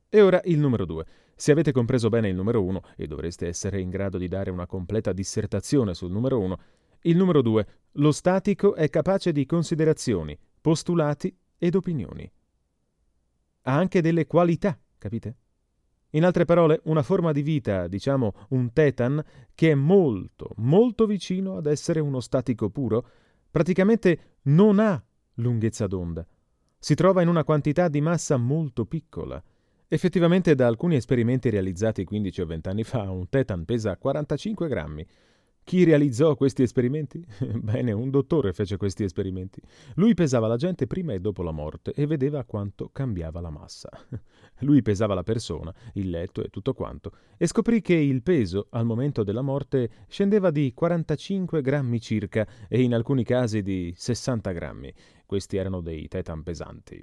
E ora il numero 2. Se avete compreso bene il numero 1, e dovreste essere in grado di dare una completa dissertazione sul numero 1, il numero 2, lo statico è capace di considerazioni, postulati ed opinioni. Ha anche delle qualità, capite? In altre parole, una forma di vita, diciamo un tetan, che è molto, molto vicino ad essere uno statico puro, praticamente non ha lunghezza d'onda. Si trova in una quantità di massa molto piccola. Effettivamente, da alcuni esperimenti realizzati 15 o 20 anni fa, un tetan pesa 45 grammi. Chi realizzò questi esperimenti? Bene, un dottore fece questi esperimenti. Lui pesava la gente prima e dopo la morte e vedeva quanto cambiava la massa. Lui pesava la persona, il letto e tutto quanto, e scoprì che il peso al momento della morte scendeva di 45 grammi circa e in alcuni casi di 60 grammi. Questi erano dei tetan pesanti.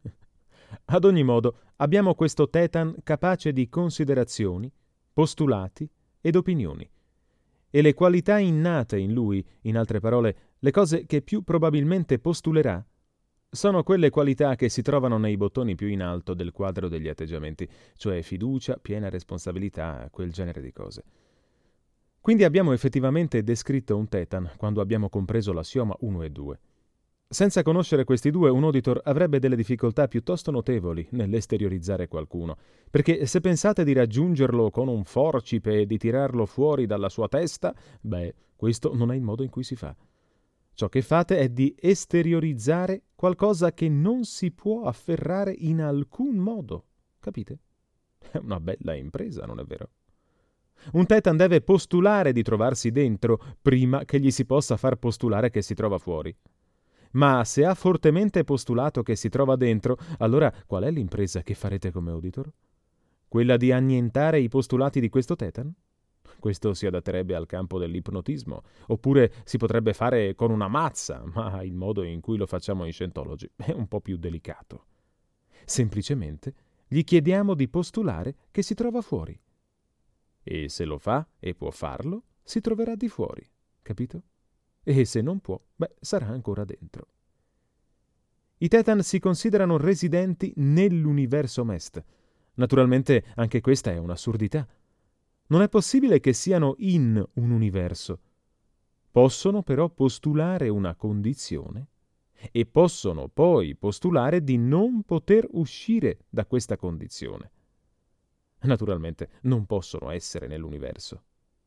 Ad ogni modo, abbiamo questo tetan capace di considerazioni, postulati ed opinioni. E le qualità innate in lui, in altre parole, le cose che più probabilmente postulerà, sono quelle qualità che si trovano nei bottoni più in alto del quadro degli atteggiamenti, cioè fiducia, piena responsabilità, quel genere di cose. Quindi abbiamo effettivamente descritto un tetan quando abbiamo compreso l'assioma 1 e 2. Senza conoscere questi due, un auditor avrebbe delle difficoltà piuttosto notevoli nell'esteriorizzare qualcuno, perché se pensate di raggiungerlo con un forcipe e di tirarlo fuori dalla sua testa, questo non è il modo in cui si fa. Ciò che fate è di esteriorizzare qualcosa che non si può afferrare in alcun modo. Capite? È una bella impresa, non è vero? Un tetan deve postulare di trovarsi dentro prima che gli si possa far postulare che si trova fuori. Ma se ha fortemente postulato che si trova dentro, allora qual è l'impresa che farete come auditor? Quella di annientare i postulati di questo tetan? Questo si adatterebbe al campo dell'ipnotismo, oppure si potrebbe fare con una mazza, ma il modo in cui lo facciamo in Scientology è un po' più delicato. Semplicemente gli chiediamo di postulare che si trova fuori. E se lo fa e può farlo, si troverà di fuori, capito? E se non può, sarà ancora dentro. I tetan si considerano residenti nell'universo MEST. Naturalmente anche questa è un'assurdità. Non è possibile che siano in un universo. Possono però postulare una condizione e possono poi postulare di non poter uscire da questa condizione. Naturalmente non possono essere nell'universo.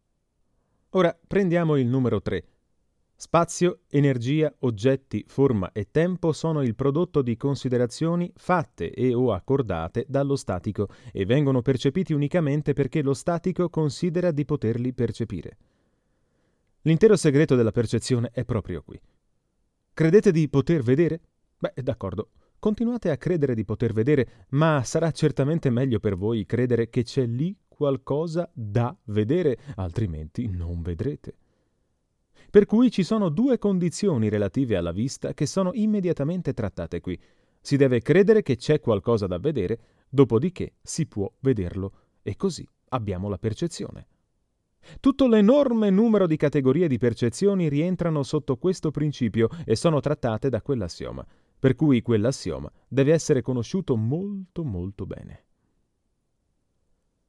Ora prendiamo il numero 3. Spazio, energia, oggetti, forma e tempo sono il prodotto di considerazioni fatte e o accordate dallo statico e vengono percepiti unicamente perché lo statico considera di poterli percepire. L'intero segreto della percezione è proprio qui. Credete di poter vedere? D'accordo, continuate a credere di poter vedere, ma sarà certamente meglio per voi credere che c'è lì qualcosa da vedere, altrimenti non vedrete. Per cui ci sono due condizioni relative alla vista che sono immediatamente trattate qui. Si deve credere che c'è qualcosa da vedere, dopodiché si può vederlo, e così abbiamo la percezione. Tutto l'enorme numero di categorie di percezioni rientrano sotto questo principio e sono trattate da quell'assioma, per cui quell'assioma deve essere conosciuto molto molto bene.